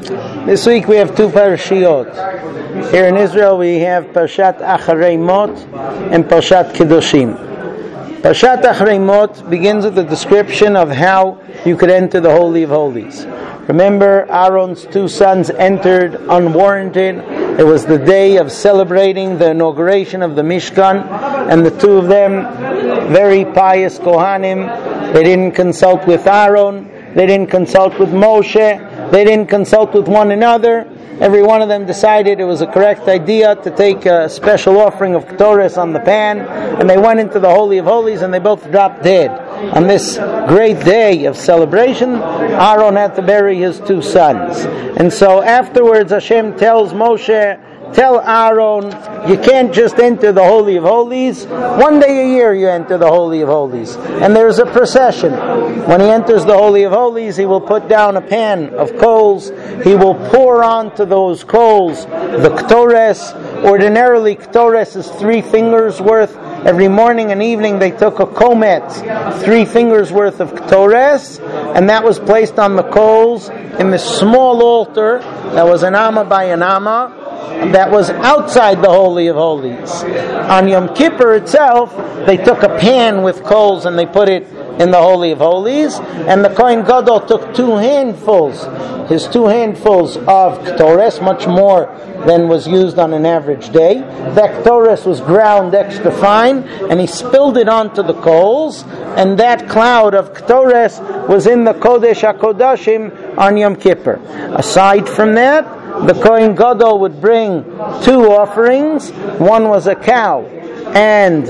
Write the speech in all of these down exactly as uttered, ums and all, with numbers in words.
This week we have two parashiyot. Here in Israel we have Parshat Acharei Mot and Parshat Kedoshim. Parshat Acharei Mot begins with a description of how you could enter the Holy of Holies. Remember, Aaron's two sons entered unwarranted. It was the day of celebrating the inauguration of the Mishkan, and the two of them, very pious Kohanim, they didn't consult with Aaron, they didn't consult with Moshe, they didn't consult with one another. Every one of them decided it was a correct idea to take a special offering of Ketores on the pan, and they went into the Holy of Holies and they both dropped dead. On this great day of celebration, Aaron had to bury his two sons. And so afterwards Hashem tells Moshe, tell Aaron, you can't just enter the Holy of Holies. One day a year you enter the Holy of Holies. And there's a procession. When he enters the Holy of Holies, he will put down a pan of coals. He will pour onto those coals the Ketores. Ordinarily, Ketores is three fingers worth. Every morning and evening they took a kometz, three fingers worth of Ketores, and that was placed on the coals in this small altar that was an amma by an amma, that was outside the Holy of Holies. On Yom Kippur itself, they took a pan with coals and they put it in the Holy of Holies, and the Kohen Gadol took two handfuls, his two handfuls of Ketores, much more than was used on an average day. That Ketores was ground extra fine, and he spilled it onto the coals, and that cloud of Ketores was in the Kodesh HaKodashim on Yom Kippur. Aside from that, the Kohen Gadol would bring two offerings. One was a cow, and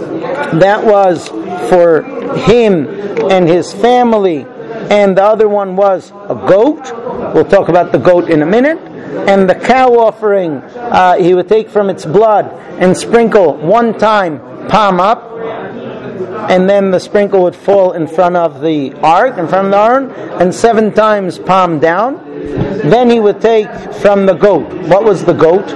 that was for him and his family, and the other one was a goat. We'll talk about the goat in a minute. And the cow offering, uh, he would take from its blood and sprinkle one time, palm up, and then the sprinkle would fall in front of the ark, in front of the urn, and seven times palm down. Then he would take from the goat. What was the goat?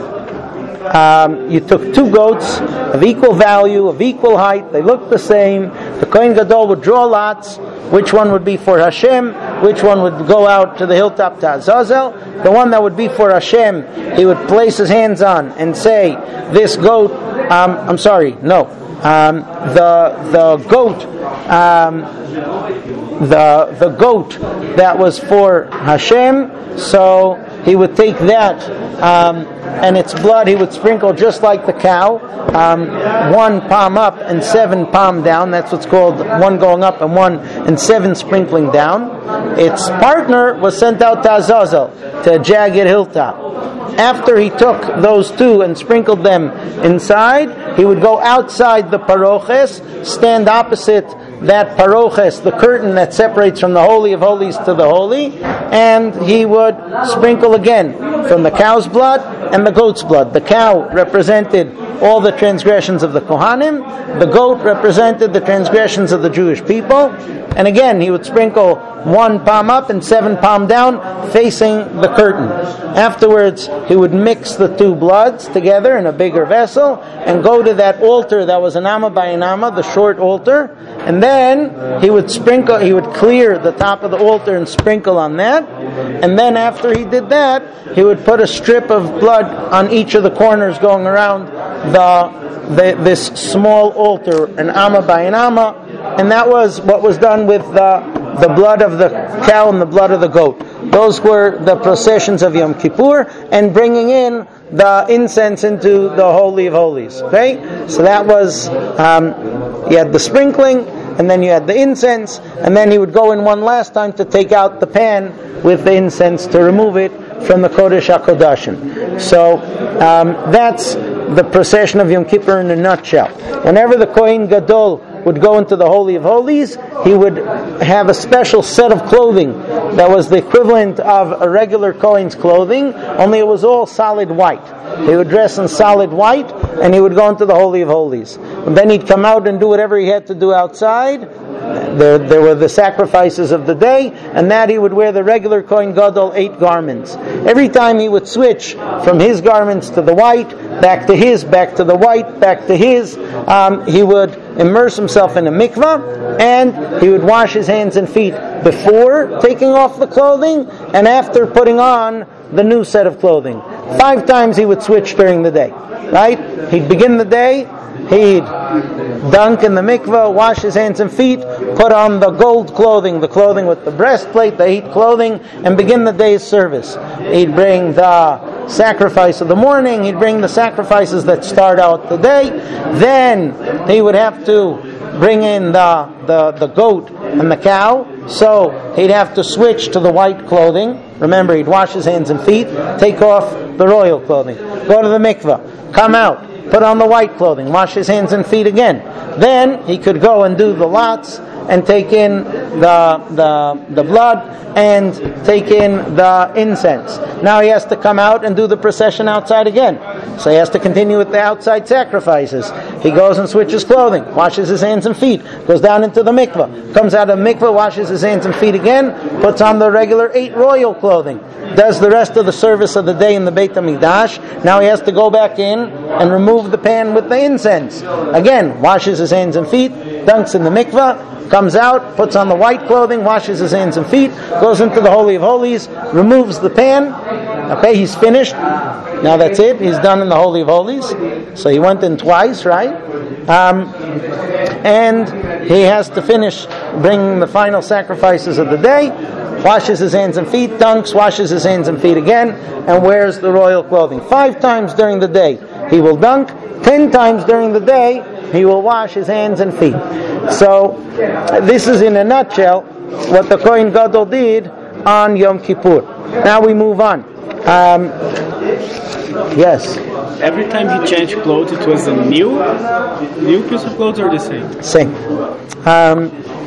Um, you took two goats of equal value, of equal height. They looked the same. The Kohen Gadol would draw lots. Which one would be for Hashem? Which one would go out to the hilltop to Azazel? The one that would be for Hashem, he would place his hands on and say, "This goat." Um, I'm sorry, no. Um, the the goat, um, the the goat that was for Hashem. So he would take that, um, and its blood he would sprinkle just like the cow, um, one palm up and seven palm down. That's what's called one going up and one and seven sprinkling down. Its partner was sent out to Azazel, to a jagged hilltop. After he took those two and sprinkled them inside, he would go outside the paroches, stand opposite that paroches, the curtain that separates from the Holy of Holies to the Holy, and he would sprinkle again from the cow's blood and the goat's blood. The cow represented all the transgressions of the Kohanim, the goat represented the transgressions of the Jewish people, and again he would sprinkle one palm up and seven palm down facing the curtain. Afterwards he would mix the two bloods together in a bigger vessel and go to that altar that was an amma by an amma, the short altar, and then he would sprinkle, he would clear the top of the altar and sprinkle on that, and then after he did that he would put a strip of blood on each of the corners going around the, the this small altar, an amma by an amma, and that was what was done with the the blood of the cow and the blood of the goat. Those were the processions of Yom Kippur, and bringing in the incense into the Holy of Holies. Okay, so that was um, you had the sprinkling, and then you had the incense, and then he would go in one last time to take out the pan with the incense to remove it from the Kodesh HaKodashim. So um, that's the procession of Yom Kippur in a nutshell. Whenever the Kohen Gadol would go into the Holy of Holies, he would have a special set of clothing that was the equivalent of a regular Kohen's clothing, only it was all solid white. He would dress in solid white, and he would go into the Holy of Holies. And then he'd come out and do whatever he had to do outside. There, there were the sacrifices of the day, and that he would wear the regular Kohen Gadol eight garments. Every time he would switch from his garments to the white, back to his, back to the white, back to his, um, he would immerse himself in a mikvah, and he would wash his hands and feet before taking off the clothing and after putting on the new set of clothing. Five times he would switch during the day. Right? He'd begin the day, he'd dunk in the mikvah, wash his hands and feet, put on the gold clothing, the clothing with the breastplate, the heat clothing, and begin the day's service. He'd bring the sacrifice of the morning, he'd bring the sacrifices that start out the day, then he would have to bring in the, the, the goat and the cow, so he'd have to switch to the white clothing. Remember, he'd wash his hands and feet, take off the royal clothing, go to the mikvah, come out, put on the white clothing, wash his hands and feet again. Then he could go and do the lots and take in the, the, the blood and take in the incense. Now he has to come out and do the procession outside again. So he has to continue with the outside sacrifices. He goes and switches clothing, washes his hands and feet, goes down into the mikvah, comes out of the mikvah, washes his hands and feet again, puts on the regular eight royal clothing, does the rest of the service of the day in the Beit HaMikdash. Now he has to go back in and remove the pan with the incense. Again, washes his hands and feet, dunks in the mikvah, comes out, puts on the white clothing, washes his hands and feet, goes into the Holy of Holies, removes the pan. Okay, he's finished. Now that's it. He's done in the Holy of Holies. So he went in twice, right? Um, and he has to finish bringing the final sacrifices of the day, washes his hands and feet, dunks, washes his hands and feet again, and wears the royal clothing. Five times during the day he will dunk. Ten times during the day he will wash his hands and feet. So this is in a nutshell what the Kohen Gadol did on Yom Kippur. Now we move on. Um, yes. Every time he changed clothes, it was a new, new piece of clothes, or the same? Same. Um,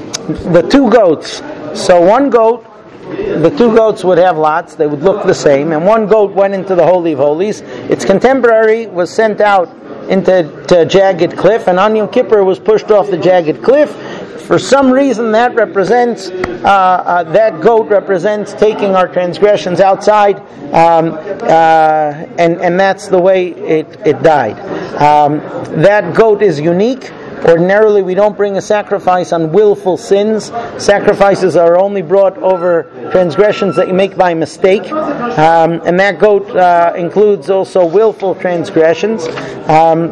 the two goats. So one goat, the two goats would have lots. They would look the same, and one goat went into the Holy of Holies. Its contemporary was sent out into to Jagged Cliff, and on Yom Kippur was pushed off the Jagged Cliff. For some reason, that represents uh, uh, that goat represents taking our transgressions outside, um, uh, and and that's the way it it died. Um, that goat is unique. Ordinarily, we don't bring a sacrifice on willful sins. Sacrifices are only brought over transgressions that you make by mistake. Um, and that goat uh, includes also willful transgressions. Um,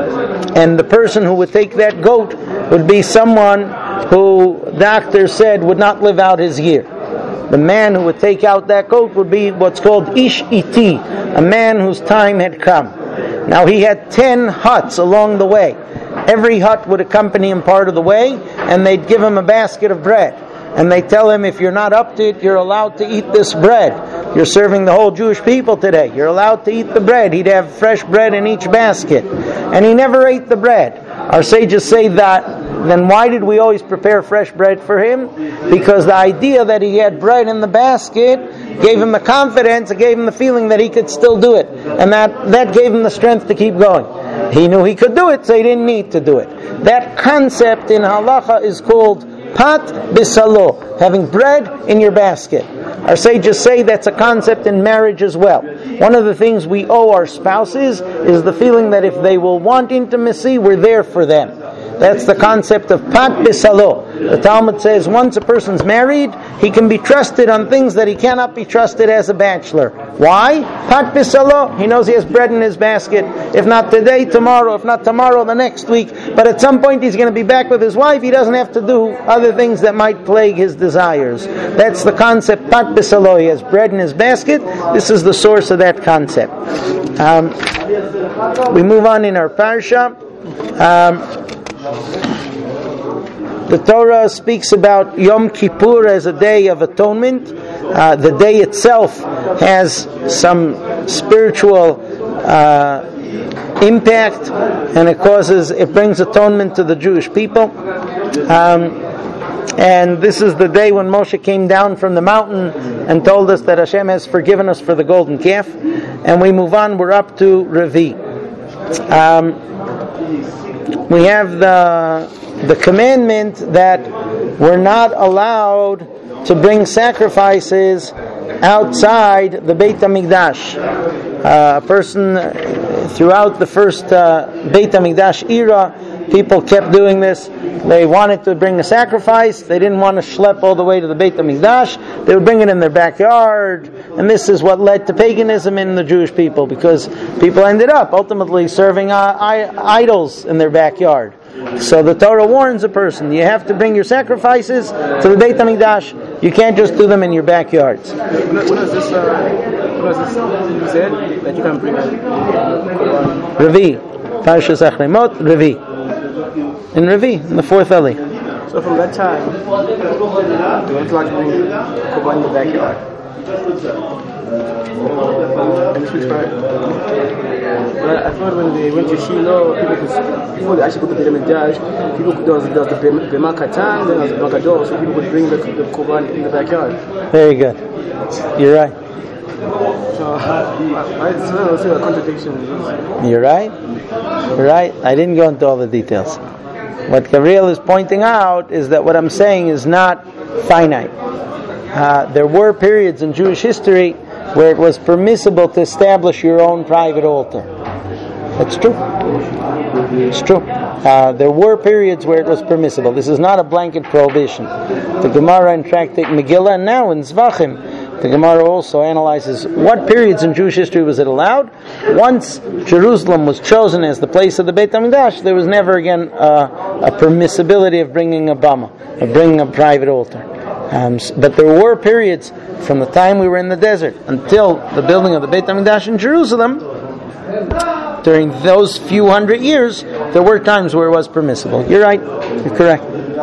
and the person who would take that goat would be someone who doctors said would not live out his year. The man who would take out that goat would be what's called Ish Iti, a man whose time had come. Now he had ten huts along the way. Every hut would accompany him part of the way, and they'd give him a basket of bread. And they tell him, if you're not up to it, you're allowed to eat this bread. You're serving the whole Jewish people today. You're allowed to eat the bread. He'd have fresh bread in each basket. And he never ate the bread. Our sages say that, then why did we always prepare fresh bread for him? Because the idea that he had bread in the basket gave him the confidence, it gave him the feeling that he could still do it. And that, that gave him the strength to keep going. He knew he could do it, so he didn't need to do it. That concept in halacha is called pat bisalo, having bread in your basket. Our sages say that's a concept in marriage as well. One of the things we owe our spouses is the feeling that if they will want intimacy, we're there for them. That's the concept of pat bisalo. The Talmud says once a person's married, he can be trusted on things that he cannot be trusted as a bachelor. Why? Pat bisalo. He knows he has bread in his basket. If not today, tomorrow. If not tomorrow, the next week. But at some point he's going to be back with his wife. He doesn't have to do other things that might plague his desires. That's the concept, pat bisalo. He has bread in his basket. This is the source of that concept. Um, we move on in our parsha. Um, The Torah speaks about Yom Kippur as a day of atonement. Uh, the day itself has some spiritual uh, impact, and it causes, it brings atonement to the Jewish people. Um, and this is the day when Moshe came down from the mountain and told us that Hashem has forgiven us for the golden calf. And we move on, we're up to Revi. Um, we have the the commandment that we're not allowed to bring sacrifices outside the Beit HaMikdash. Uh, a person throughout the first uh, Beit HaMikdash era people kept doing this. They wanted to bring a sacrifice. They didn't want to schlep all the way to the Beit HaMikdash. They would bring it in their backyard. And this is what led to paganism in the Jewish people, because people ended up ultimately serving uh, I- idols in their backyard. So the Torah warns a person, you have to bring your sacrifices to the Beit HaMikdash. You can't just do them in your backyards. When is this, uh, when is this you said that you can bring a Quran? Revi. Parshas Achremot, Revi. In Revi, in the fourth alley. So from that time, they went to bring Quran in the backyard. And this week's part. But I thought when they went to Shiloh, people could, before they actually put the Beit HaMikdash, people could, there was, there was the Bema Katan, then there was the Bema Gadol, so people could bring the, the Quran in the backyard. Very good. You're right. So I don't see a contradiction. You're right. You're right. I didn't go into all the details. What Gabriel is pointing out is that what I'm saying is not finite. Uh, there were periods in Jewish history where it was permissible to establish your own private altar. That's true. It's true. Uh, there were periods where it was permissible. This is not a blanket prohibition. The Gemara in Tractate Megillah, and now in Zvachim, the Gemara also analyzes what periods in Jewish history was it allowed. Once Jerusalem was chosen as the place of the Beit HaMikdash, there was never again uh, a permissibility of bringing a bama, of bringing a private altar. Um, but there were periods from the time we were in the desert until the building of the Beit HaMikdash in Jerusalem. During those few hundred years, there were times where it was permissible. You're right. You're correct.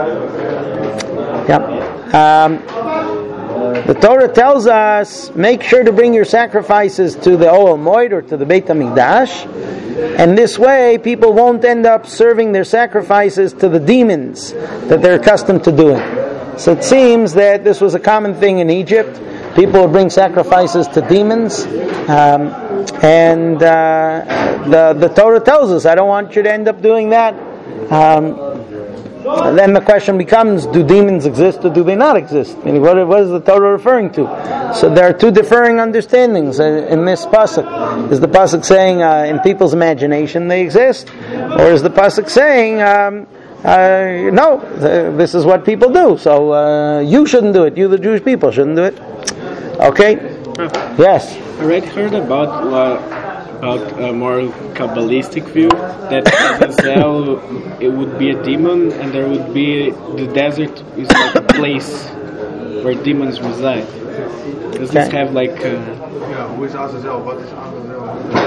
Yeah. Um, the Torah tells us, make sure to bring your sacrifices to the Ohel Moed or to the Beit HaMikdash, and this way people won't end up serving their sacrifices to the demons that they're accustomed to doing. So it seems that this was a common thing in Egypt. People would bring sacrifices to demons, um, and uh, the the Torah tells us, I don't want you to end up doing that. Um, And then the question becomes, do demons exist or do they not exist? I mean, what, what is the Torah referring to? So there are two differing understandings in this pasuk. Is the pasuk saying uh, in people's imagination they exist? Or is the pasuk saying, um, uh, no, th- this is what people do, so uh, you shouldn't do it, you the Jewish people shouldn't do it? Okay? Yes? I already heard about uh, about a more Kabbalistic view that Azazel, it would be a demon, and there would be the desert is like a place where demons reside. Does Okay. this have like? Uh, Yeah, who is Azazel? What is Azazel?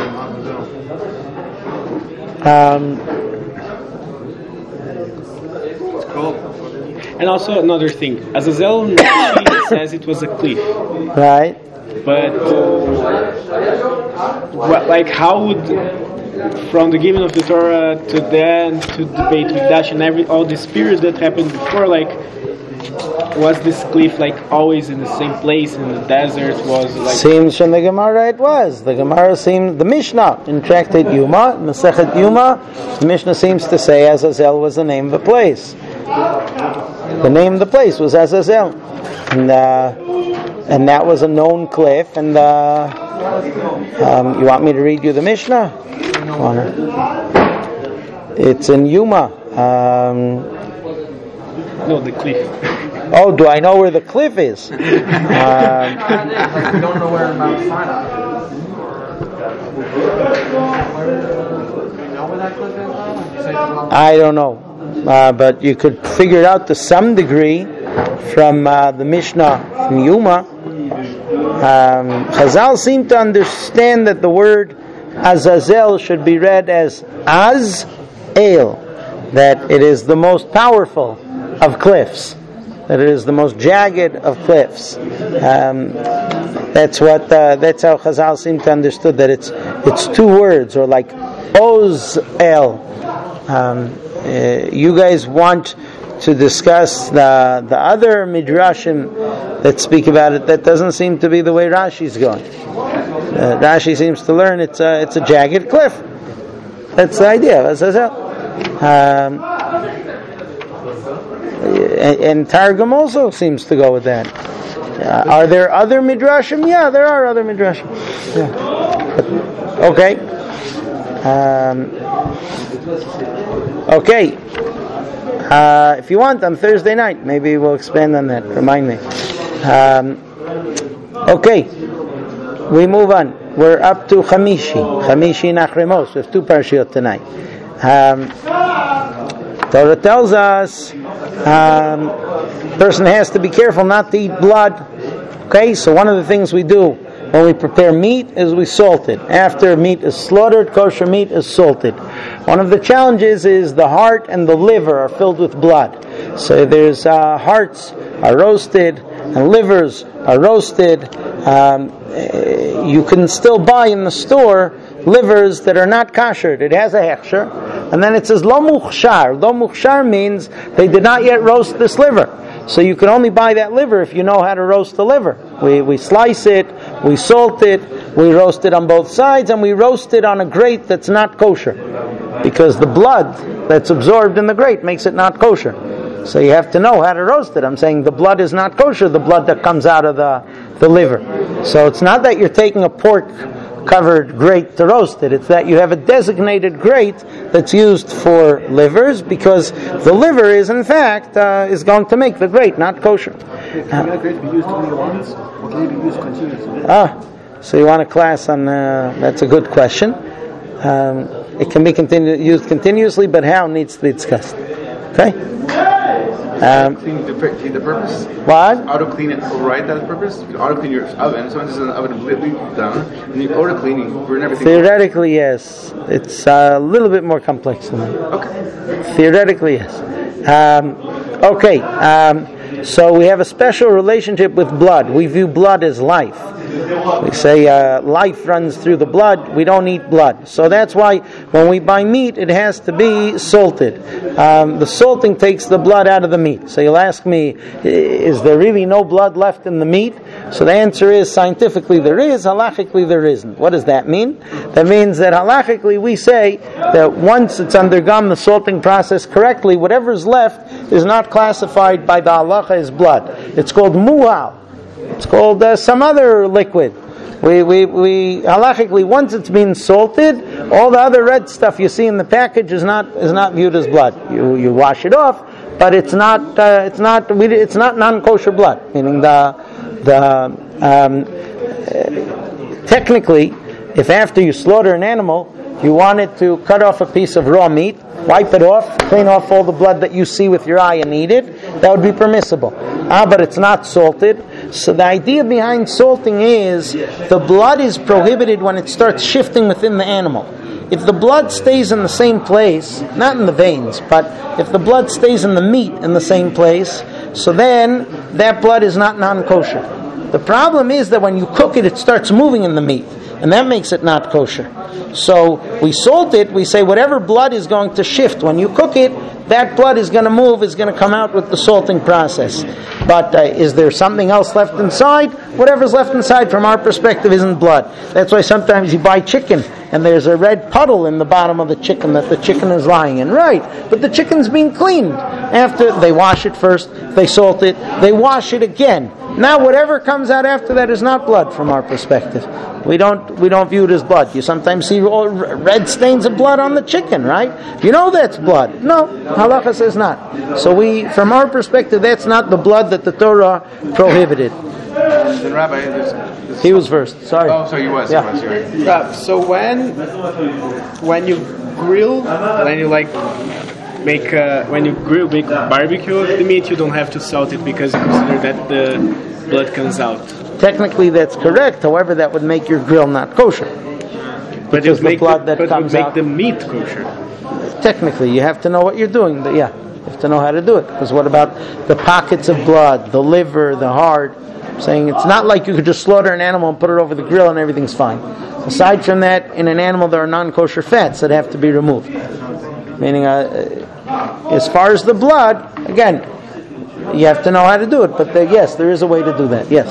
Um, It's called. and also another thing, Azazel Rashi says it was a cliff, right? but uh, what, like how would from the giving of the Torah to then to the Beit Mikdash and every all this period that happened before, like was this cliff like always in the same place in the desert? Was like Seems from the Gemara it was. The Gemara seems, the Mishnah in Tractate Yuma, Masechet Yuma, the Mishnah seems to say Azazel was the name of the place. The name of the place was Azazel, and uh, and that was a known cliff. And uh, um, you want me to read you the Mishnah? It's in Yuma. Um, no the cliff. oh, do I know where the cliff is? Um, You don't know where Mount Sinai is. You know where that cliff is now? You say the I don't know, uh, but you could figure it out to some degree from uh, the Mishnah from Yuma. Um, Chazal seem to understand that the word Azazel should be read as Az-El, that it is the most powerful of cliffs, that it is the most jagged of cliffs. Um, that's what. Uh, that's how Chazal seem to understood that it's it's two words, or like Oz-El. Um, uh, you guys want to discuss the the other midrashim that speak about it? That doesn't seem to be the way Rashi's going. Uh, Rashi seems to learn it's a it's a jagged cliff. That's the idea of Azazel. Um, and, and Targum also seems to go with that. Uh, are there other midrashim? Yeah, there are other midrashim. Yeah. But, okay. Um, Okay. Uh, if you want, on Thursday night, maybe we'll expand on that. Remind me. Um, okay. We move on. We're up to Chamishi. Chamishi and Acharei Mot. We have two parashiot tonight. Um, Torah tells us um, person has to be careful not to eat blood. Okay, so one of the things we do when we prepare meat is we salt it. After meat is slaughtered, kosher meat is salted. One of the challenges is the heart and the liver are filled with blood. So there's uh, hearts are roasted and livers are roasted. Um, you can still buy in the store livers that are not kashered. It has a hechsher, and then it says lo muchshar. Lo muchshar means they did not yet roast this liver. So you can only buy that liver if you know how to roast the liver. We we slice it, we salt it, we roast it on both sides, and we roast it on a grate that's not kosher, because the blood that's absorbed in the grate makes it not kosher. So you have to know how to roast it. I'm saying the blood is not kosher, the blood that comes out of the, the liver. So it's not that you're taking a pork covered grate to roast it. It's that you have a designated grate that's used for livers, because the liver is in fact uh, is going to make the grate not kosher. Can that grate be used only once, or can it be used continuously? Ah, so you want a class on? Uh, that's a good question. Um, it can be continu- used continuously, but how needs to be discussed. Okay. Um, clean the, clean the purpose? What? Auto clean it override that purpose? You can auto clean your oven, so it's an oven completely down, and you auto cleaning, burn everything. Theoretically, yes. It's a little bit more complex than that. Okay. Theoretically, yes. Um, okay, um, so we have a special relationship with blood. We view blood as life. We say uh, life runs through the blood. We don't eat blood. So that's why when we buy meat, it has to be salted. Um, the salting takes the blood out of the meat. So you'll ask me, is there really no blood left in the meat? So the answer is, scientifically there is, halachically there isn't. What does that mean? That means that halachically we say that once it's undergone the salting process correctly, whatever's left is not classified by the halacha as blood. It's called muhal. It's called uh, some other liquid. We, we, we, halachically, once it's been salted, all the other red stuff you see in the package is not is not viewed as blood. You you wash it off, but it's not uh, it's not we, it's not non-kosher blood. Meaning the the um, uh, technically, if after you slaughter an animal, you wanted to cut off a piece of raw meat, wipe it off, clean off all the blood that you see with your eye and eat it, that would be permissible. Ah, but it's not salted. So the idea behind salting is the blood is prohibited when it starts shifting within the animal. If the blood stays in the same place, not in the veins, but if the blood stays in the meat in the same place, so then that blood is not non-kosher. The problem is that when you cook it, it starts moving in the meat, and that makes it not kosher. So we salt it, we say whatever blood is going to shift when you cook it, that blood is going to move, is going to come out with the salting process. But uh, is there something else left inside? Whatever's left inside from our perspective isn't blood. That's why sometimes you buy chicken and there's a red puddle in the bottom of the chicken that the chicken is lying in. Right, but the chicken's being cleaned. After they wash it first, they salt it, they wash it again. Now whatever comes out after that is not blood from our perspective. We don't we don't view it as blood. You sometimes see red stains of blood on the chicken, right? You know that's blood. No, halacha says not. So we, from our perspective, that's not the blood that the Torah prohibited. Then Rabbi, there's, there's He was first. Sorry. Oh, so you was. Yeah. You was. You're right. Uh, so when when you grill, when you like make uh, when you grill make barbecue of the meat, you don't have to salt it because you consider that the blood comes out. Technically, that's correct. However, that would make your grill not kosher. But it Because would the make blood the, that but it comes would make out- the meat kosher. Technically, you have to know what you're doing. But yeah, you have to know how to do it. Because what about the pockets of blood, the liver, the heart? I'm saying it's not like you could just slaughter an animal and put it over the grill and everything's fine. Aside from that, in an animal there are non-kosher fats that have to be removed. Meaning, uh, as far as the blood, again, you have to know how to do it. But there, yes, there is a way to do that. Yes.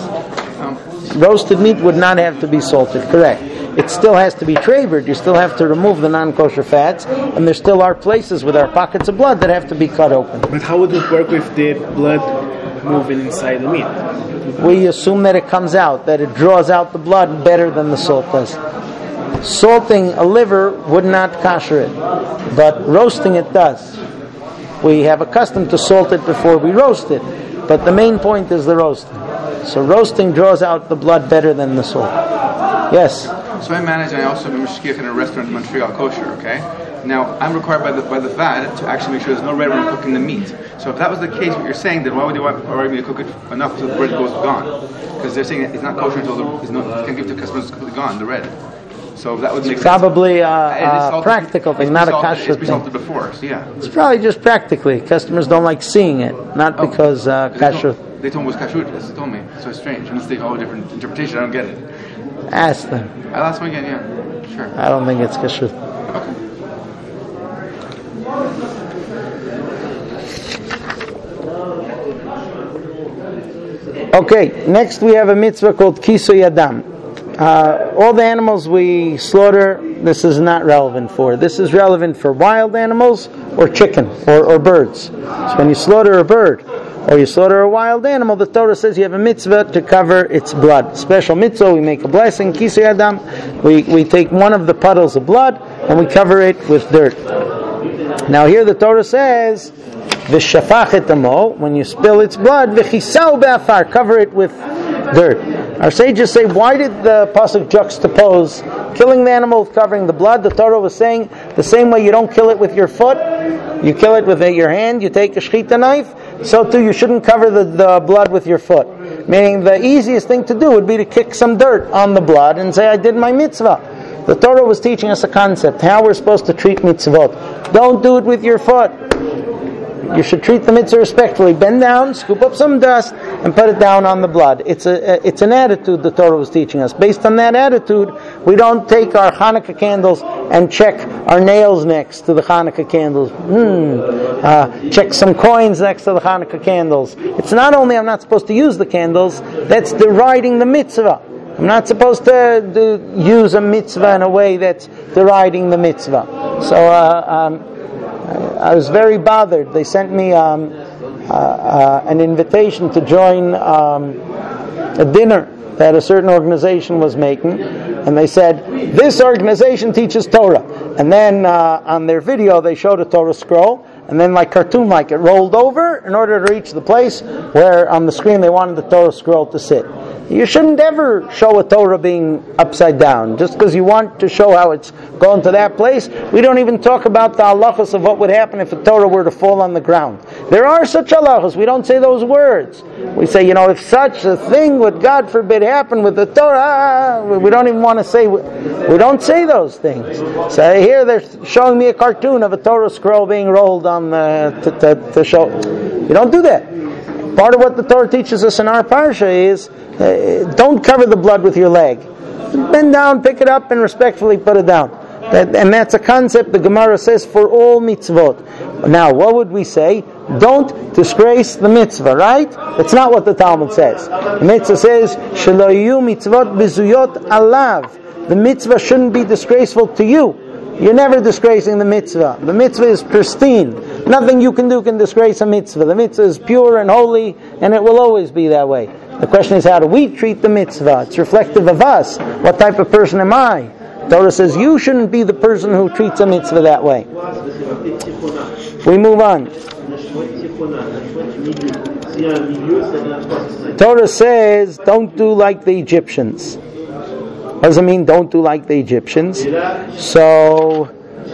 Roasted meat would not have to be salted, correct. It still has to be travered. You still have to remove the non-kosher fats, and there still are places with our pockets of blood that have to be cut open. But how would it work with the blood moving inside the meat? We assume that it comes out, that it draws out the blood better than the salt does. salting a liver would not kasher it, but roasting it does. We have a custom to salt it before we roast it, but the main point is the roasting. So roasting draws out the blood better than the salt. Yes? So I manage, and I also am a shkiach in a restaurant in Montreal, kosher, okay? Now, I'm required by the by the V A D to actually make sure there's no red when I'm cooking the meat. So if that was the case, what you're saying, then why would you want me to cook it enough till the red goes gone? Because they're saying it's not kosher until the, it's not, you can't give it to customers, it's completely gone, the red. So that would make probably sense. a, a practical thing, not a kasher thing. It's thing. before, so yeah. It's probably just practically. Customers don't like seeing it, not Oh, because uh, kasher. They told me it was kashrut. They told me. So it's strange. Unless they all different interpretation, I don't get it. Ask them. I'll ask them again, yeah. Sure. I don't think it's kasher. Okay. Okay, next we have a mitzvah called Kisui Adam. Uh, all the animals we slaughter, this is not relevant for. This is relevant for wild animals or chicken or, or birds. So when you slaughter a bird or you slaughter a wild animal, the Torah says you have a mitzvah to cover its blood. Special mitzvah, we make a blessing, Kisui Adam. We, we take one of the puddles of blood and we cover it with dirt. Now here the Torah says, V'shafach et amo, when you spill its blood, v'chisau be'afar, cover it with dirt. Our sages say, why did the pasuk juxtapose killing the animal with covering the blood? The Torah was saying, the same way you don't kill it with your foot, you kill it with your hand, you take a shechita knife, so too you shouldn't cover the, the blood with your foot. Meaning the easiest thing to do would be to kick some dirt on the blood and say, I did my mitzvah. The Torah was teaching us a concept, how we're supposed to treat mitzvot. Don't do it with your foot. You should treat the mitzvah respectfully. Bend down, scoop up some dust, and put it down on the blood. It's a it's an attitude the Torah was teaching us. Based on that attitude, we don't take our Hanukkah candles and check our nails next to the Hanukkah candles. Hmm. Uh, check some coins next to the Hanukkah candles. It's not only I'm not supposed to use the candles, that's deriding the mitzvah. I'm not supposed to do, use a mitzvah in a way that's deriding the mitzvah. So, uh, um, I was very bothered. They sent me um, uh, uh, an invitation to join um, a dinner that a certain organization was making, and they said, this organization teaches Torah. And then uh, on their video they showed a Torah scroll, and then like cartoon-like it rolled over in order to reach the place where on the screen they wanted the Torah scroll to sit. You shouldn't ever show a Torah being upside down. Just because you want to show how it's going to that place, we don't even talk about the halachos of what would happen if a Torah were to fall on the ground. There are such halachos. We don't say those words. We say, you know, if such a thing would, God forbid, happen with the Torah, we don't even want to say, we don't say those things. So here they're showing me a cartoon of a Torah scroll being rolled on the, to, to, to show. You don't do that. Part of what the Torah teaches us in our parsha is, Uh, don't cover the blood with your leg. Bend down, pick it up, and respectfully put it down. That, and that's a concept the Gemara says for all mitzvot. Now, what would we say? Don't disgrace the mitzvah, right? That's not what the Talmud says. The mitzvah says, "Shelo yiyu mitzvot bizuyot alav." The mitzvah shouldn't be disgraceful to you. You're never disgracing the mitzvah. The mitzvah is pristine. Nothing you can do can disgrace a mitzvah. The mitzvah is pure and holy, and it will always be that way. The question is, how do we treat the mitzvah? It's reflective of us. What type of person am I? Torah says you shouldn't be the person who treats a mitzvah that way. We move on. Torah says, don't do like the Egyptians. What does it mean, don't do like the Egyptians? So,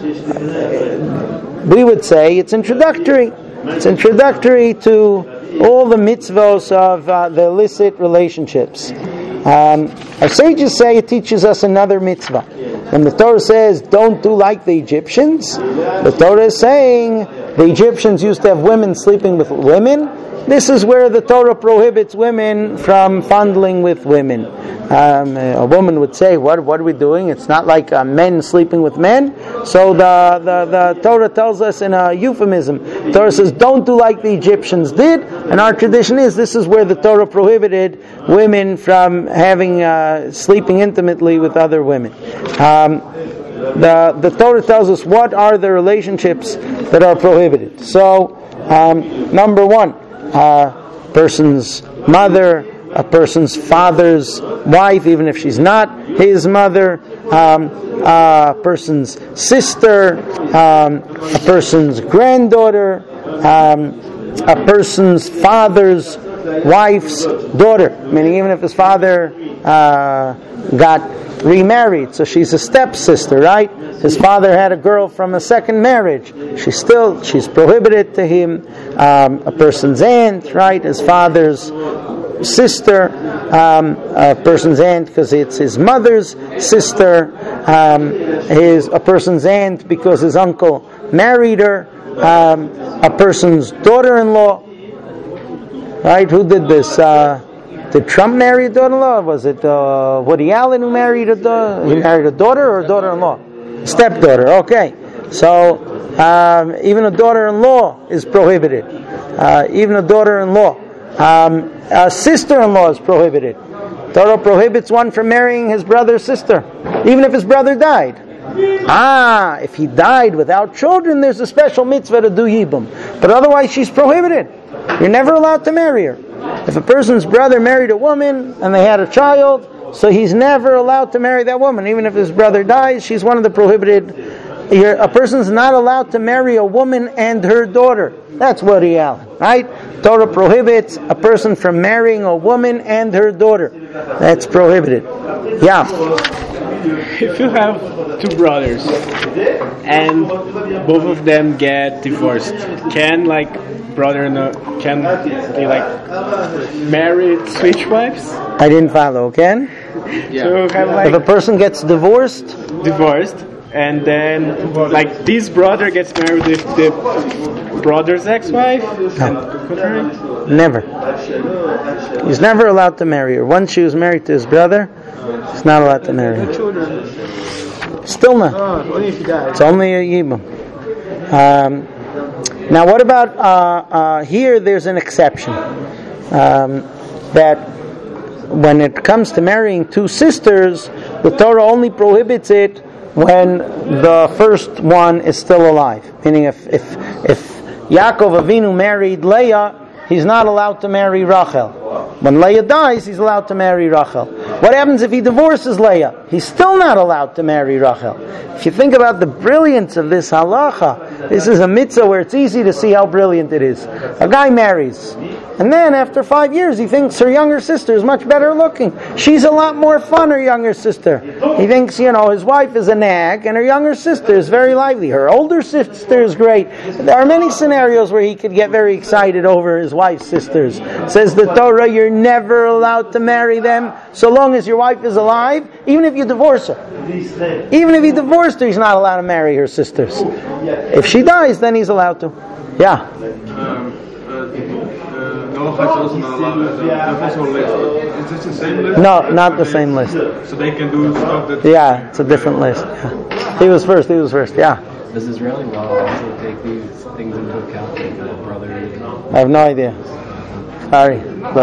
we would say it's introductory. It's introductory to all the mitzvos of uh, the illicit relationships. Um, our sages say it teaches us another mitzvah. When the Torah says, don't do like the Egyptians, the Torah is saying the Egyptians used to have women sleeping with women. This is where the Torah prohibits women from fondling with women. Um, a woman would say, what, what are we doing? It's not like uh, men sleeping with men. So the, the, the Torah tells us in a euphemism. The Torah says, don't do like the Egyptians did. And our tradition is, this is where the Torah prohibited women from having, uh, sleeping intimately with other women. Um, the, the Torah tells us what are the relationships that are prohibited. So, um, number one, uh, person's mother, a person's father's wife, even if she's not his mother, um, a person's sister, um, a person's granddaughter, um, a person's father's wife's daughter, meaning even if his father uh, got remarried, so she's a stepsister, right? His father had a girl from a second marriage. She's still, she's prohibited to him. Um, a person's aunt, right? His father's sister, um, a person's aunt because it's his mother's sister. Um, his a person's aunt because his uncle married her. Um, a person's daughter-in-law. Right? Who did this? Uh, did Trump marry a daughter-in-law? Was it uh, Woody Allen who married a daughter? He married a daughter or a daughter-in-law? Stepdaughter. Okay. So um, even a daughter-in-law is prohibited. Uh, even a daughter-in-law. Um, a sister-in-law is prohibited. Torah prohibits one from marrying his brother's sister, even if his brother died. Ah, if he died without children, there's a special mitzvah to do yibum. But otherwise, she's prohibited. You're never allowed to marry her. If a person's brother married a woman and they had a child, so he's never allowed to marry that woman. Even if his brother dies, she's one of the prohibited. You're, a person's not allowed to marry a woman and her daughter. That's Woody Allen, right? Torah prohibits a person from marrying a woman and her daughter. That's prohibited. Yeah. If you have two brothers and both of them get divorced, can like brother and a, can they like marry switch wives? I didn't follow. Ken? Yeah. So have like If a person gets divorced, divorced, and then like this brother gets married with the brother's ex-wife, and contrary? never. He's never allowed to marry her. Once she was married to his brother, he's not allowed to marry her. Still not. Only if he dies. It's only a yibum. Um, now, what about uh, uh, here? There's an exception um, that when it comes to marrying two sisters, the Torah only prohibits it when the first one is still alive. Meaning, if if if Yaakov Avinu married Leah, he's not allowed to marry Rachel. When Leah dies, he's allowed to marry Rachel. What happens if he divorces Leah? He's still not allowed to marry Rachel. If you think about the brilliance of this halacha, this is a mitzvah where it's easy to see how brilliant it is. A guy marries, and then after five years he thinks her younger sister is much better looking. She's a lot more fun, her younger sister. He thinks, you know, his wife is a nag, and her younger sister is very lively. Her older sister is great. There are many scenarios where he could get very excited over his wife's sisters. Says the Torah, you're never allowed to marry them so long as your wife is alive, even if you divorce her. Even if he divorced her, he's not allowed to marry her sisters. If she dies, then he's allowed to. Yeah. Um, uh, Noach is also not allowed. There's also a list. Is this the same list? No, not the same list. So they can do stuff that. Yeah, it's a different list. Yeah. He was first, he was first, yeah. Does Israeli law also take these things into account, like the brother? I have no idea. Sorry.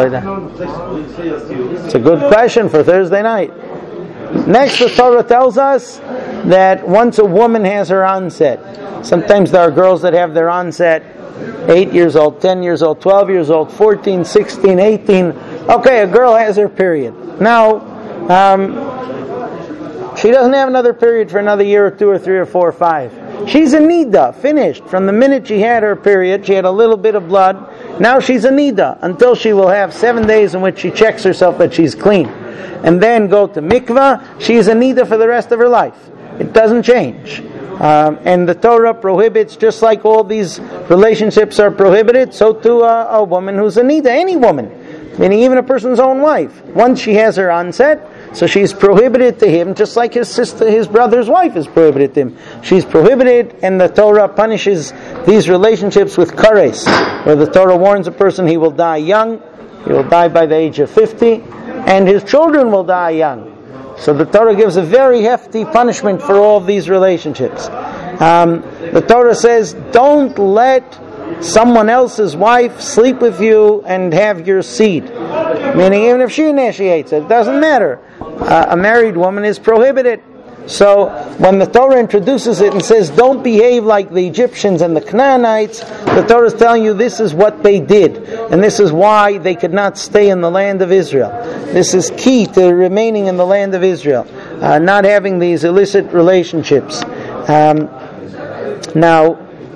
It's a good question for Thursday night. Next, the Torah tells us that once a woman has her onset, sometimes there are girls that have their onset eight years old, ten years old, twelve years old, fourteen, sixteen, eighteen. Okay, a girl has her period. Now, um, she doesn't have another period for another year or two or three or four or five. She's a nida, finished. From the minute she had her period, she had a little bit of blood. Now she's a nida until she will have seven days in which she checks herself that she's clean. And then go to mikvah, she's a nida for the rest of her life. It doesn't change. Um, and the Torah prohibits, just like all these relationships are prohibited, so to a, a woman who's a nida, any woman, meaning even a person's own wife. Once she has her onset, so she's prohibited to him, just like his sister, his brother's wife is prohibited to him. She's prohibited, and the Torah punishes these relationships with kares, where the Torah warns a person he will die young, he will die by the age of fifty, and his children will die young. So the Torah gives a very hefty punishment for all of these relationships. Um, the Torah says, don't let someone else's wife sleep with you and have your seed. Meaning even if she initiates it, it doesn't matter. Uh, a married woman is prohibited. So when the Torah introduces it and says, don't behave like the Egyptians and the Canaanites, the Torah is telling you this is what they did. And this is why they could not stay in the land of Israel. This is key to remaining in the land of Israel. Uh, not having these illicit relationships. Um, now,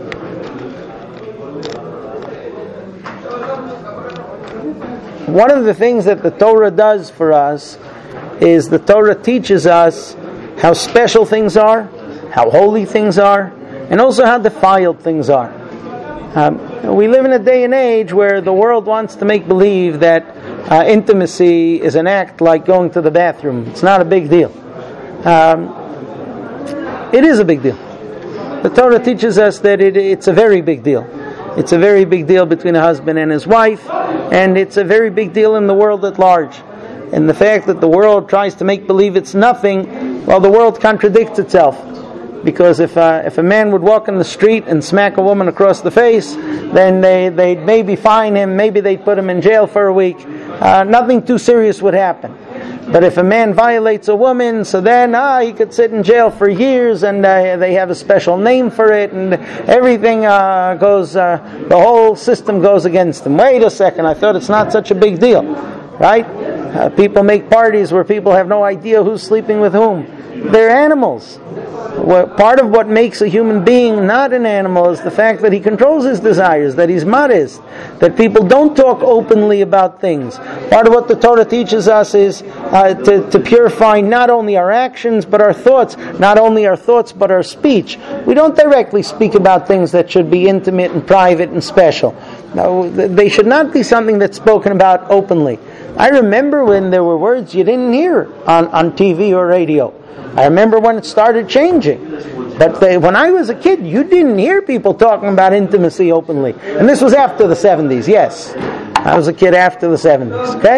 one of the things that the Torah does for us is the Torah teaches us how special things are, how holy things are, and also how defiled things are. Um, we live in a day and age where the world wants to make believe that uh, intimacy is an act like going to the bathroom. It's not a big deal. Um, it is a big deal. The Torah teaches us that it, it's a very big deal. It's a very big deal between a husband and his wife, and it's a very big deal in the world at large. And the fact that the world tries to make believe it's nothing, well, the world contradicts itself. Because if uh, if a man would walk in the street and smack a woman across the face, then they, they'd maybe fine him, maybe they'd put him in jail for a week. Uh, nothing too serious would happen. But if a man violates a woman, so then ah, he could sit in jail for years, and uh, they have a special name for it, and everything uh, goes, uh, the whole system goes against him. Wait a second, I thought it's not such a big deal, right? Uh, people make parties where people have no idea who's sleeping with whom. They're animals. Well, part of what makes a human being not an animal is the fact that he controls his desires, that he's modest, that people don't talk openly about things. Part of what the Torah teaches us is uh, to, to purify not only our actions but our thoughts, not only our thoughts but our speech. We don't directly speak about things that should be intimate and private and special. Now, they should not be something that's spoken about openly. I remember when there were words you didn't hear on, on T V or radio. I remember when it started changing. But they, when I was a kid, you didn't hear people talking about intimacy openly. And this was after the seventies, yes. I was a kid after the seventies, okay?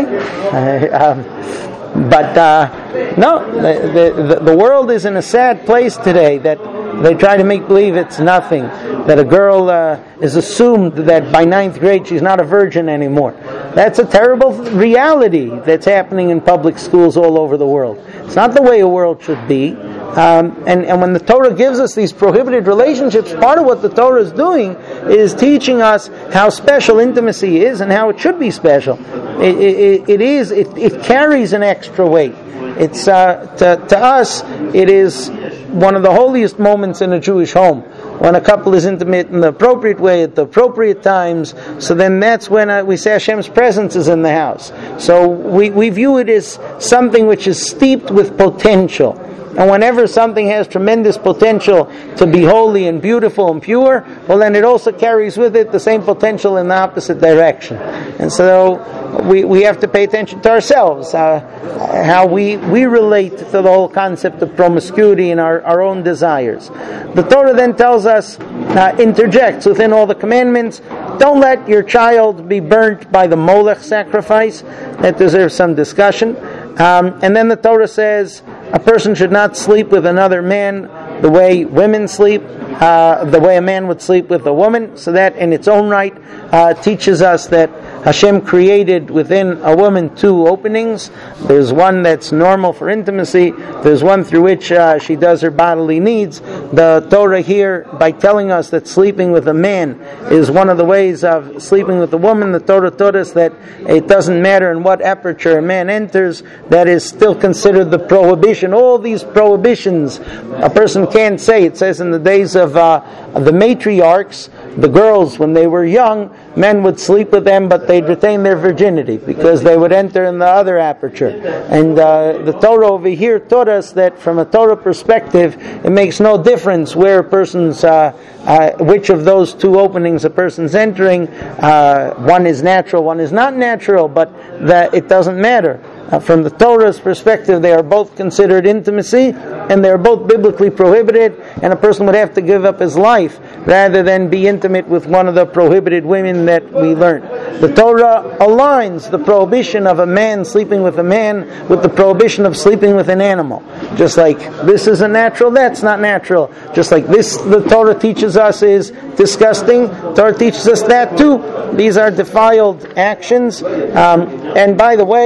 Uh, um, but, uh, no, the, the, the world is in a sad place today that they try to make believe it's nothing. That a girl uh, is assumed that by ninth grade she's not a virgin anymore. That's a terrible reality that's happening in public schools all over the world. It's not the way a world should be. Um, and, and when the Torah gives us these prohibited relationships, part of what the Torah is doing is teaching us how special intimacy is and how it should be special. It, it, it is, it, it carries an extra weight. It's uh, to, to us, it is one of the holiest moments in a Jewish home. When a couple is intimate in the appropriate way at the appropriate times, so then that's when uh, we say Hashem's presence is in the house. So we, we view it as something which is steeped with potential. And whenever something has tremendous potential to be holy and beautiful and pure, well then it also carries with it the same potential in the opposite direction. And so we we have to pay attention to ourselves, uh, how we, we relate to the whole concept of promiscuity and our, our own desires. The Torah then tells us, uh, interjects within all the commandments, don't let your child be burnt by the Molech sacrifice. That deserves some discussion. Um, and then the Torah says, a person should not sleep with another man the way women sleep, uh, the way a man would sleep with a woman. So that in its own right uh, teaches us that Hashem created within a woman two openings. There's one that's normal for intimacy. There's one through which uh, she does her bodily needs. The Torah here, by telling us that sleeping with a man is one of the ways of sleeping with a woman, the Torah taught us that it doesn't matter in what aperture a man enters, that is still considered the prohibition. All these prohibitions a person can't say. It says in the days of, uh, of the matriarchs, the girls, when they were young, men would sleep with them, but they'd retain their virginity because they would enter in the other aperture. And uh, the Torah over here taught us that from a Torah perspective, it makes no difference where a person's, uh, uh, which of those two openings a person's entering. Uh, one is natural, one is not natural, but that it doesn't matter. Uh, from the Torah's perspective, they are both considered intimacy, and they are both biblically prohibited, and a person would have to give up his life rather than be intimate with one of the prohibited women that we learned. The Torah aligns the prohibition of a man sleeping with a man with the prohibition of sleeping with an animal. Just like this isn't natural, that's not natural. Just like this, the Torah teaches us is disgusting, the Torah teaches us that too. These are defiled actions. Um, and by the way,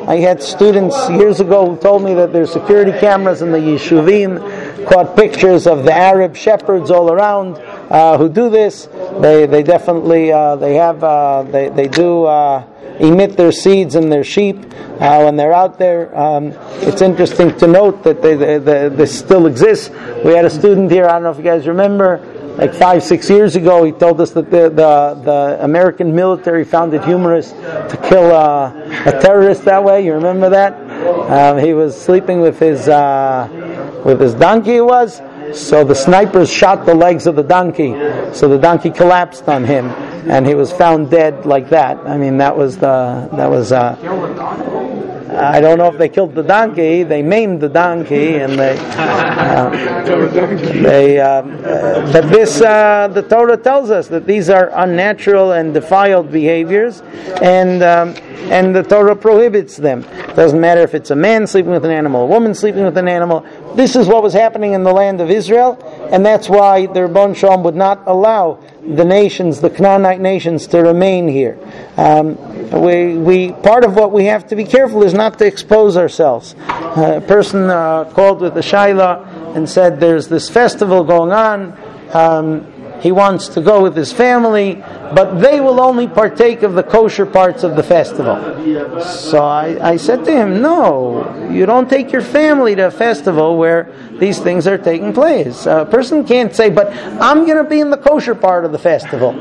I had students years ago who told me that there's security cameras in the yeshuvim, caught pictures of the Arab shepherds all around uh, who do this. They they definitely uh, they have uh, they they do uh, emit their seeds and their sheep uh, when they're out there. Um, it's interesting to note that they, they, they, this still exists. We had a student here. I don't know if you guys remember. Like five, six years ago, he told us that the the, the American military found it humorous to kill uh, a terrorist that way. You remember that? Um, he was sleeping with his uh, with his donkey. It was so the snipers shot the legs of the donkey, so the donkey collapsed on him, and he was found dead like that. I mean, that was the that was. Uh, I don't know if they killed the donkey. They maimed the donkey, and they. Uh, they. Uh, uh, but this, uh, the Torah tells us that these are unnatural and defiled behaviors, and um, and the Torah prohibits them. It doesn't matter if it's a man sleeping with an animal, a woman sleeping with an animal. This is what was happening in the land of Israel, and that's why the Rebbeinu Shalom would not allow the nations, the Canaanite nations, to remain here. Um, we, we, part of what we have to be careful is not to expose ourselves. Uh, a person uh, called with a shayla and said, "There's this festival going on. Um, he wants to go with his family, but they will only partake of the kosher parts of the festival." So I, I said to him, "No, you don't take your family to a festival where these things are taking place. A person can't say, 'But I'm going to be in the kosher part of the festival.'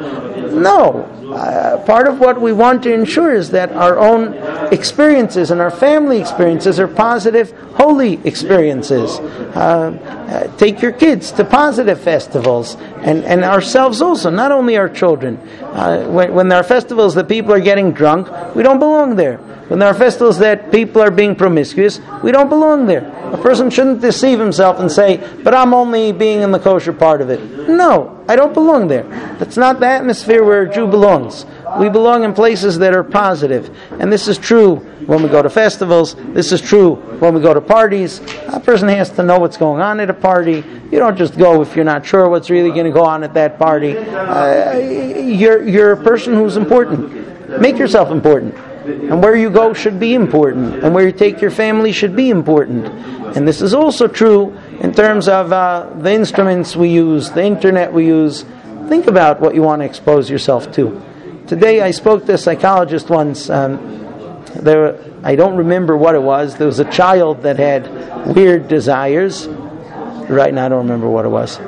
No. Uh, part of what we want to ensure is that our own experiences and our family experiences are positive, holy experiences. Uh, uh, take your kids to positive festivals, and, and ourselves also, not only our children. Uh, when, when there are festivals that people are getting drunk, we don't belong there. When there are festivals that people are being promiscuous, we don't belong there. A person shouldn't deceive himself and say, 'But I'm only being in the kosher part of it.' No, I don't belong there. That's not the atmosphere where a Jew belongs. We belong in places that are positive. And this is true when we go to festivals. This is true when we go to parties. A person has to know what's going on at a party. You don't just go if you're not sure what's really going to go on at that party. Uh, you're, you're a person who's important. Make yourself important. And where you go should be important. And where you take your family should be important. And this is also true in terms of uh, the instruments we use, the internet we use. Think about what you want to expose yourself to. Today I spoke to a psychologist once. Um, there, I don't remember what it was. There was a child that had weird desires. Right now I don't remember what it was.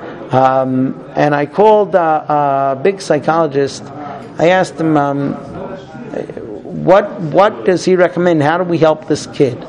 Um, and I called uh, a big psychologist. I asked him, um, what what does he recommend? How do we help this kid?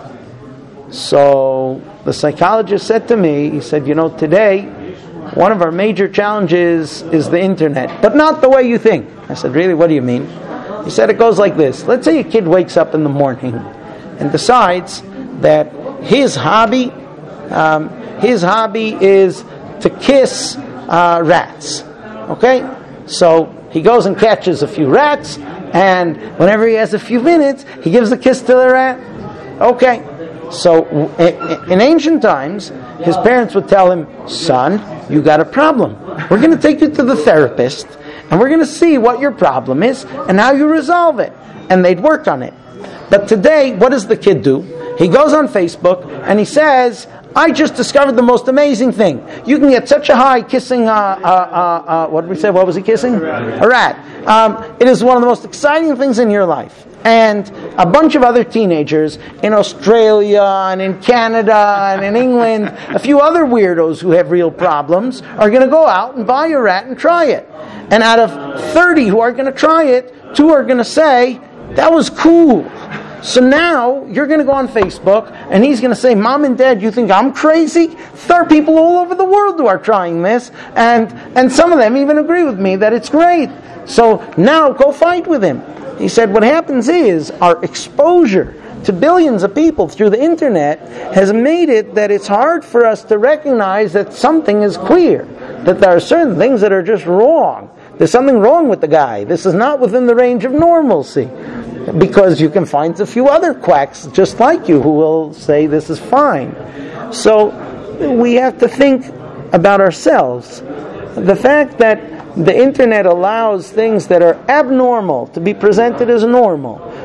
So the psychologist said to me, he said, you know, today one of our major challenges is the internet, but not the way you think. I said, really, what do you mean? He said, it goes like this. Let's say a kid wakes up in the morning and decides that his hobby, um, his hobby is to kiss uh, rats. Okay? So he goes and catches a few rats, and whenever he has a few minutes, he gives a kiss to the rat. Okay. So in ancient times, his parents would tell him, son, you got a problem. We're going to take you to the therapist, and we're going to see what your problem is and how you resolve it. And they'd work on it. But today, what does the kid do? He goes on Facebook, and he says, I just discovered the most amazing thing. You can get such a high kissing, uh, uh, uh, uh, what did we say, what was he kissing? A rat. Um, it is one of the most exciting things in your life. And a bunch of other teenagers in Australia and in Canada and in England, a few other weirdos who have real problems, are going to go out and buy a rat and try it. And out of thirty who are going to try it, two are going to say, that was cool. So now you're going to go on Facebook and he's going to say, Mom and Dad, you think I'm crazy? There are people all over the world who are trying this, and, and some of them even agree with me that it's great. So now go fight with him. He said what happens is our exposure to billions of people through the internet has made it that it's hard for us to recognize that something is queer, that there are certain things that are just wrong. There's something wrong with the guy. This is not within the range of normalcy. Because you can find a few other quacks just like you who will say this is fine. So we have to think about ourselves. The fact that the internet allows things that are abnormal to be presented as normal,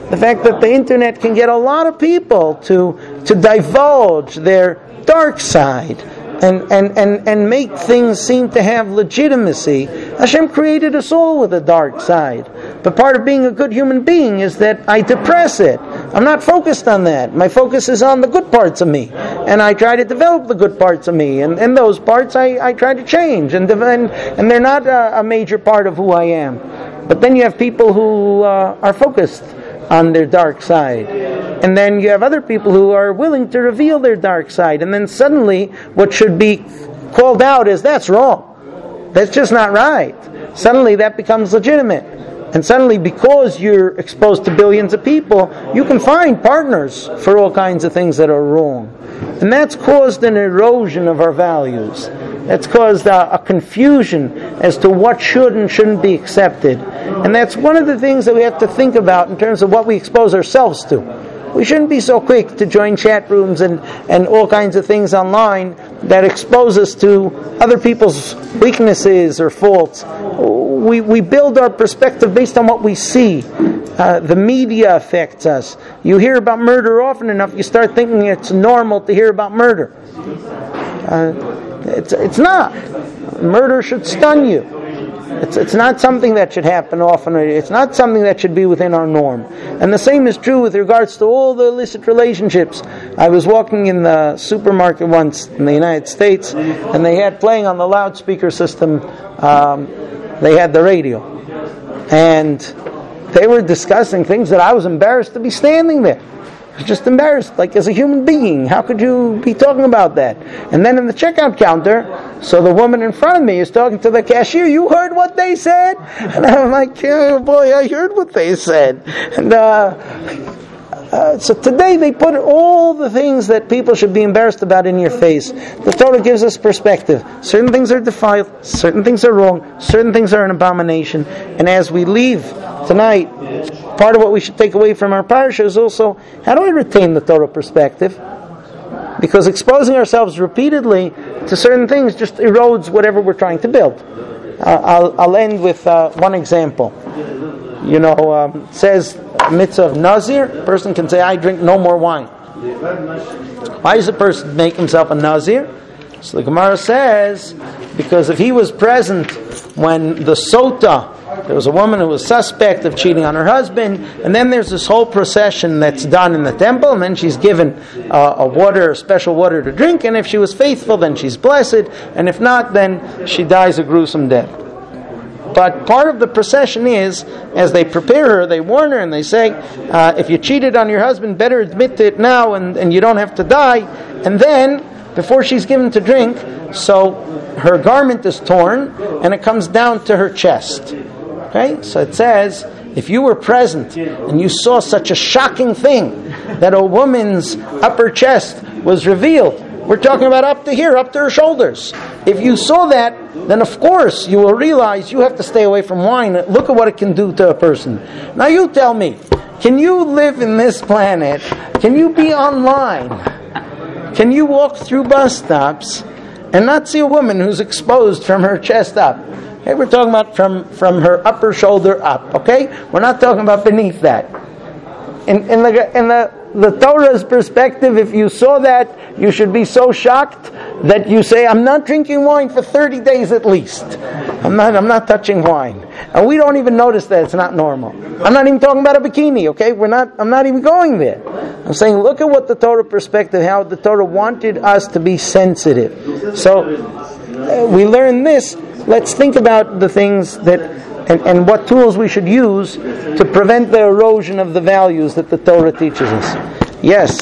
the fact that the internet can get a lot of people to to divulge their dark side and, and, and, and make things seem to have legitimacy. Hashem created us all with a dark side. But part of being a good human being is that I depress it. I'm not focused on that. My focus is on the good parts of me. And I try to develop the good parts of me. And, and those parts I, I try to change. And, and, and they're not a, a major part of who I am. But then you have people who uh, are focused on their dark side. And then you have other people who are willing to reveal their dark side. And then suddenly what should be called out is, that's wrong. That's just not right. Suddenly that becomes legitimate. And suddenly, because you're exposed to billions of people, you can find partners for all kinds of things that are wrong. And that's caused an erosion of our values. That's caused a, a confusion as to what should and shouldn't be accepted. And that's one of the things that we have to think about in terms of what we expose ourselves to. We shouldn't be so quick to join chat rooms and, and all kinds of things online that expose us to other people's weaknesses or faults. We we build our perspective based on what we see. Uh, the media affects us. You hear about murder often enough, you start thinking it's normal to hear about murder. Uh, it's it's not. Murder should stun you. It's it's not something that should happen often. It's not something that should be within our norm. And the same is true with regards to all the illicit relationships. I was walking in the supermarket once in the United States, and they had playing on the loudspeaker system, um, they had the radio. And they were discussing things that I was embarrassed to be standing there. I was just embarrassed, like as a human being. How could you be talking about that? And then in the checkout counter, so the woman in front of me is talking to the cashier, you heard what they said? And I'm like, oh boy, I heard what they said. And uh, uh, so today they put all the things that people should be embarrassed about in your face. The Torah gives us perspective. Certain things are defiled, certain things are wrong, certain things are an abomination. And as we leave tonight, part of what we should take away from our parasha is also, how do I retain the Torah perspective? Because exposing ourselves repeatedly to certain things just erodes whatever we're trying to build. Uh, I'll, I'll end with uh, one example. You know, um, it says, mitzvah of Nazir, a person can say, I drink no more wine. Why does a person make himself a Nazir? So the Gemara says, because if he was present when the Sota, there was a woman who was suspect of cheating on her husband, and then there's this whole procession that's done in the temple, and then she's given uh, a water, a special water to drink, and if she was faithful, then she's blessed, and if not, then she dies a gruesome death. But part of the procession is, as they prepare her, they warn her and they say, uh, if you cheated on your husband, better admit to it now, and, and you don't have to die. And then, before she's given to drink, so her garment is torn, and it comes down to her chest. Okay, so it says, if you were present and you saw such a shocking thing that a woman's upper chest was revealed, we're talking about up to here, up to her shoulders. If you saw that, then of course you will realize you have to stay away from wine. Look at what it can do to a person. Now you tell me, can you live in this planet? Can you be online? Can you walk through bus stops and not see a woman who's exposed from her chest up? Okay, we're talking about from, from her upper shoulder up, okay? We're not talking about beneath that. In, in the in the, the Torah's perspective, if you saw that, you should be so shocked that you say, I'm not drinking wine for thirty days at least. I'm not I'm not touching wine. And we don't even notice that it's not normal. I'm not even talking about a bikini, okay? We're not I'm not even going there. I'm saying, look at what the Torah perspective, how the Torah wanted us to be sensitive. So uh, we learn this. Let's think about the things that, and, and what tools we should use to prevent the erosion of the values that the Torah teaches us. Yes?